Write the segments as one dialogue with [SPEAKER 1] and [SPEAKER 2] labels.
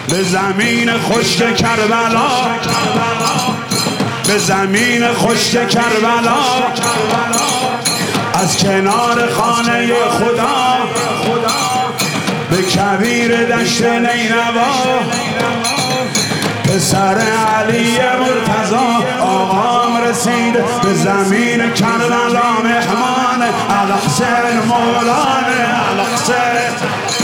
[SPEAKER 1] به زمین خشک کربلا، به زمین خشک کربلا، از کنار خانه خدا به کویر دشت نینوا، پسر علی مرتضی آقام رسید به زمین کربلا. مهمان الحسین مولانا الحسین.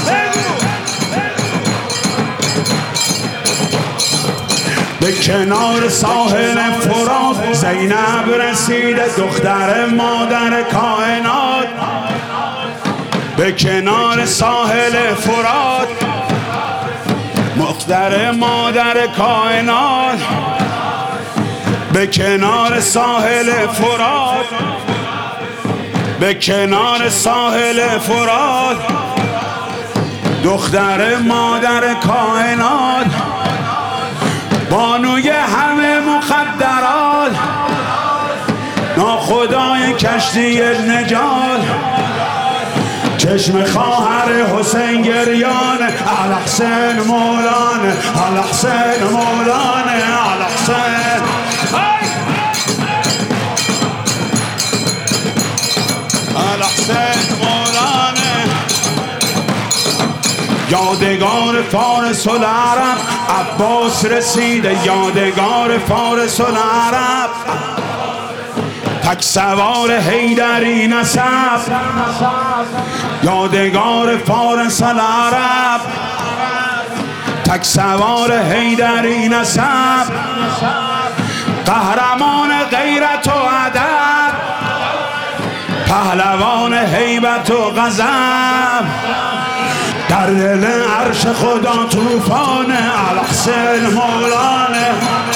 [SPEAKER 1] به کنار ساحل فرات زینب رسید دختر مادر کائنات. به کنار ساحل فرات دختر مادر کائنات. به کنار ساحل فرات، به کنار ساحل فرات دختر مادر کائنات، بانوی همه مخدرات، ناخدای کشتی نجات، چشم خواهر حسین گریان الحسین مولانا الحسین مولانا الحسین. الحسین مولانا یادگار فارس العرب عباس رسیده، یادگار فارس العرب تک سوار حیدری نسب، یادگار فارس العرب تک سوار حیدری نسب، قهرمان غیرت و ادب، پهلوان هیبت و غضب، در دل عرش خدا طوفان الحسین مولانا